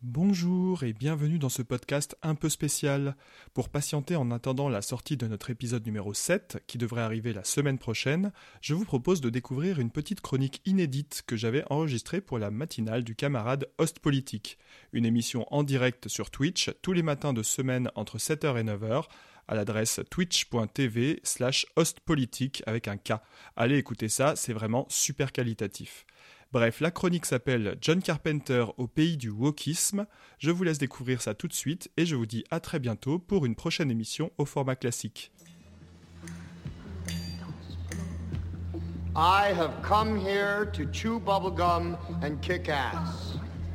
Bonjour et bienvenue dans ce podcast un peu spécial. Pour patienter en attendant la sortie de notre épisode numéro 7, qui devrait arriver la semaine prochaine, je vous propose de découvrir une petite chronique inédite que j'avais enregistrée pour la matinale du camarade Ostpolitik, une émission en direct sur Twitch tous les matins de semaine entre 7h et 9h, à l'adresse twitch.tv/ostpolitik avec un K. Allez écouter ça, c'est vraiment super qualitatif. Bref, la chronique s'appelle John Carpenter au pays du wokisme. Je vous laisse découvrir ça tout de suite et je vous dis à très bientôt pour une prochaine émission au format classique. I have come here to chew bubblegum and kick ass.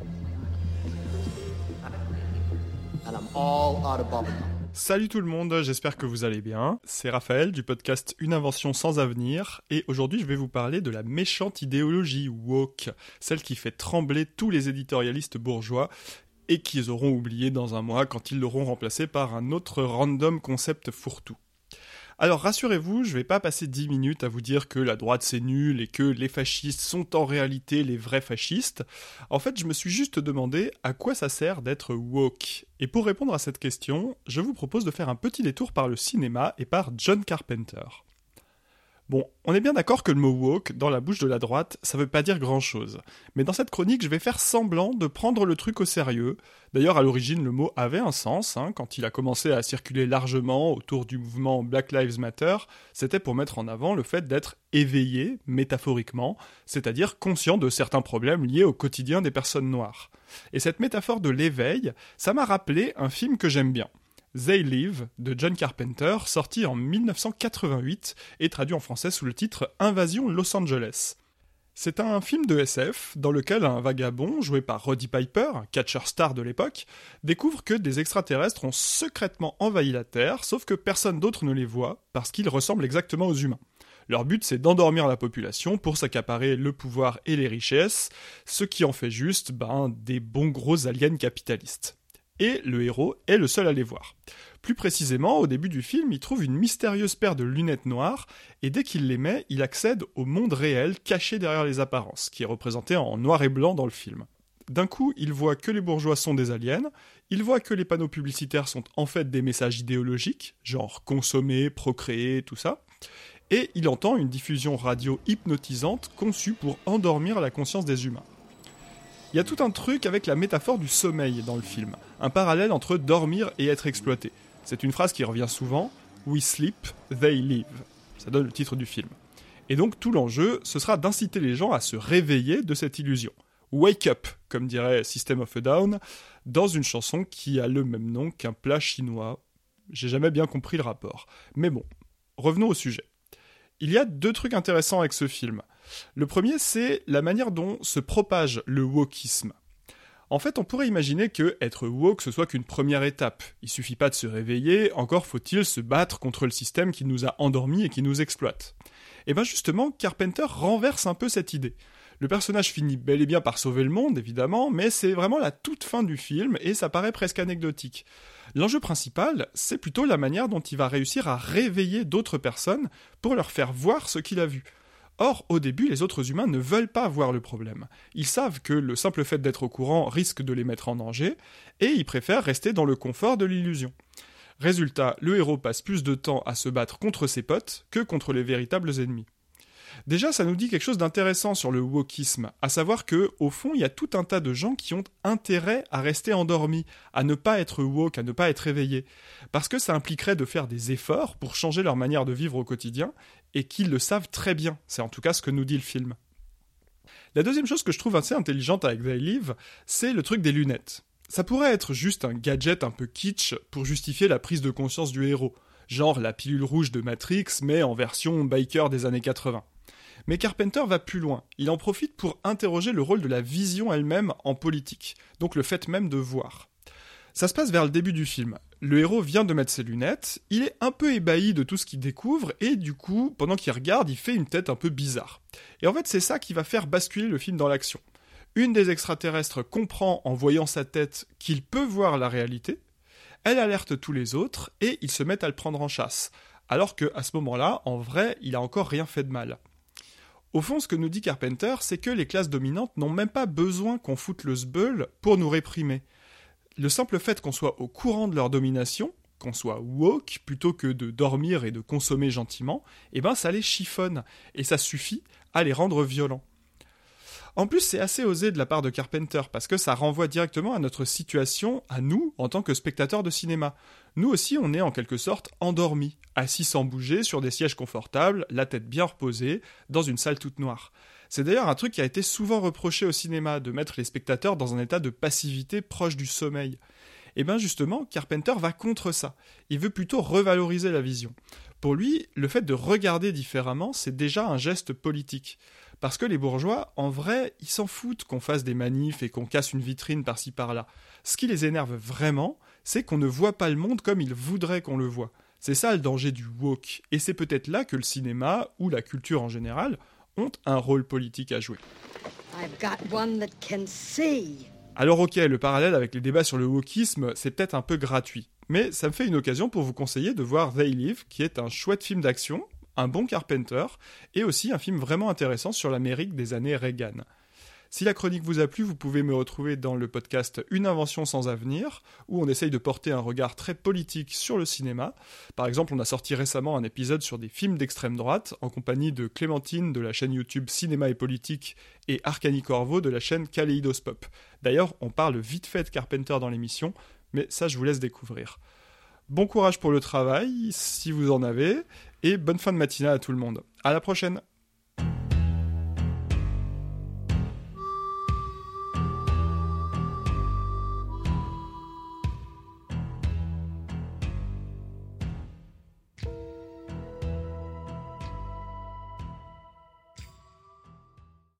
And I'm all out of bubblegum. Salut tout le monde, j'espère que vous allez bien. C'est Raphaël du podcast Une invention sans avenir et aujourd'hui je vais vous parler de la méchante idéologie woke, celle qui fait trembler tous les éditorialistes bourgeois et qu'ils auront oublié dans un mois quand ils l'auront remplacé par un autre random concept fourre-tout. Alors rassurez-vous, je vais pas passer 10 minutes à vous dire que la droite c'est nul et que les fascistes sont en réalité les vrais fascistes. En fait, je me suis juste demandé à quoi ça sert d'être woke. Et pour répondre à cette question, je vous propose de faire un petit détour par le cinéma et par John Carpenter. Bon, on est bien d'accord que le mot woke, dans la bouche de la droite, ça veut pas dire grand-chose. Mais dans cette chronique, je vais faire semblant de prendre le truc au sérieux. D'ailleurs, à l'origine, le mot avait un sens, quand il a commencé à circuler largement autour du mouvement Black Lives Matter, c'était pour mettre en avant le fait d'être éveillé, métaphoriquement, c'est-à-dire conscient de certains problèmes liés au quotidien des personnes noires. Et cette métaphore de l'éveil, ça m'a rappelé un film que j'aime bien. They Live de John Carpenter, sorti en 1988 et traduit en français sous le titre Invasion Los Angeles. C'est un film de SF dans lequel un vagabond, joué par Roddy Piper, un catcher star de l'époque, découvre que des extraterrestres ont secrètement envahi la Terre, sauf que personne d'autre ne les voit parce qu'ils ressemblent exactement aux humains. Leur but, c'est d'endormir la population pour s'accaparer le pouvoir et les richesses, ce qui en fait juste, des bons gros aliens capitalistes. Et le héros est le seul à les voir. Plus précisément, au début du film, il trouve une mystérieuse paire de lunettes noires, et dès qu'il les met, il accède au monde réel caché derrière les apparences, qui est représenté en noir et blanc dans le film. D'un coup, il voit que les bourgeois sont des aliens, il voit que les panneaux publicitaires sont en fait des messages idéologiques, genre consommer, procréer, tout ça, et il entend une diffusion radio hypnotisante conçue pour endormir la conscience des humains. Il y a tout un truc avec la métaphore du sommeil dans le film, un parallèle entre dormir et être exploité. C'est une phrase qui revient souvent, « We sleep, they live ». Ça donne le titre du film. Et donc tout l'enjeu, ce sera d'inciter les gens à se réveiller de cette illusion. « Wake up », comme dirait System of a Down, dans une chanson qui a le même nom qu'un plat chinois. J'ai jamais bien compris le rapport. Mais bon, revenons au sujet. Il y a deux trucs intéressants avec ce film. Le premier, c'est la manière dont se propage le wokisme. En fait, on pourrait imaginer que être woke, ce soit qu'une première étape. Il suffit pas de se réveiller, encore faut-il se battre contre le système qui nous a endormis et qui nous exploite. Et bien justement, Carpenter renverse un peu cette idée. Le personnage finit bel et bien par sauver le monde, évidemment, mais c'est vraiment la toute fin du film et ça paraît presque anecdotique. L'enjeu principal, c'est plutôt la manière dont il va réussir à réveiller d'autres personnes pour leur faire voir ce qu'il a vu. Or, au début, les autres humains ne veulent pas voir le problème. Ils savent que le simple fait d'être au courant risque de les mettre en danger, et ils préfèrent rester dans le confort de l'illusion. Résultat, le héros passe plus de temps à se battre contre ses potes que contre les véritables ennemis. Déjà, ça nous dit quelque chose d'intéressant sur le wokisme, à savoir que, au fond, il y a tout un tas de gens qui ont intérêt à rester endormis, à ne pas être woke, à ne pas être éveillés, parce que ça impliquerait de faire des efforts pour changer leur manière de vivre au quotidien, et qu'ils le savent très bien, c'est en tout cas ce que nous dit le film. La deuxième chose que je trouve assez intelligente avec They Live, c'est le truc des lunettes. Ça pourrait être juste un gadget un peu kitsch pour justifier la prise de conscience du héros, genre la pilule rouge de Matrix, mais en version biker des années 80. Mais Carpenter va plus loin. Il en profite pour interroger le rôle de la vision elle-même en politique, donc le fait même de voir. Ça se passe vers le début du film. Le héros vient de mettre ses lunettes, il est un peu ébahi de tout ce qu'il découvre, et du coup, pendant qu'il regarde, il fait une tête un peu bizarre. Et en fait, c'est ça qui va faire basculer le film dans l'action. Une des extraterrestres comprend en voyant sa tête qu'il peut voir la réalité, elle alerte tous les autres, et ils se mettent à le prendre en chasse. Alors qu'à ce moment-là, en vrai, il a encore rien fait de mal. Au fond, ce que nous dit Carpenter, c'est que les classes dominantes n'ont même pas besoin qu'on foute le sbeul pour nous réprimer. le simple fait qu'on soit au courant de leur domination, qu'on soit woke, plutôt que de dormir et de consommer gentiment, ça les chiffonne, et ça suffit à les rendre violents. En plus, c'est assez osé de la part de Carpenter, parce que ça renvoie directement à notre situation, à nous, en tant que spectateurs de cinéma. Nous aussi, on est en quelque sorte endormis, assis sans bouger, sur des sièges confortables, la tête bien reposée, dans une salle toute noire. C'est d'ailleurs un truc qui a été souvent reproché au cinéma, de mettre les spectateurs dans un état de passivité proche du sommeil. Et justement, Carpenter va contre ça. Il veut plutôt revaloriser la vision. Pour lui, le fait de regarder différemment, c'est déjà un geste politique. Parce que les bourgeois, en vrai, ils s'en foutent qu'on fasse des manifs et qu'on casse une vitrine par-ci par-là. Ce qui les énerve vraiment, c'est qu'on ne voit pas le monde comme ils voudraient qu'on le voit. C'est ça le danger du woke. Et c'est peut-être là que le cinéma, ou la culture en général, ont un rôle politique à jouer. I've got one that can see. Alors ok, le parallèle avec les débats sur le wokisme, c'est peut-être un peu gratuit. Mais ça me fait une occasion pour vous conseiller de voir They Live, qui est un chouette film d'action, un bon Carpenter, et aussi un film vraiment intéressant sur l'Amérique des années Reagan. Si la chronique vous a plu, vous pouvez me retrouver dans le podcast Une invention sans avenir, où on essaye de porter un regard très politique sur le cinéma. Par exemple, on a sorti récemment un épisode sur des films d'extrême droite, en compagnie de Clémentine de la chaîne YouTube Cinéma et Politique, et Arcani Corvo de la chaîne Kaléidoscope. D'ailleurs, on parle vite fait de Carpenter dans l'émission, mais ça je vous laisse découvrir. Bon courage pour le travail, si vous en avez, et bonne fin de matinée à tout le monde. À la prochaine!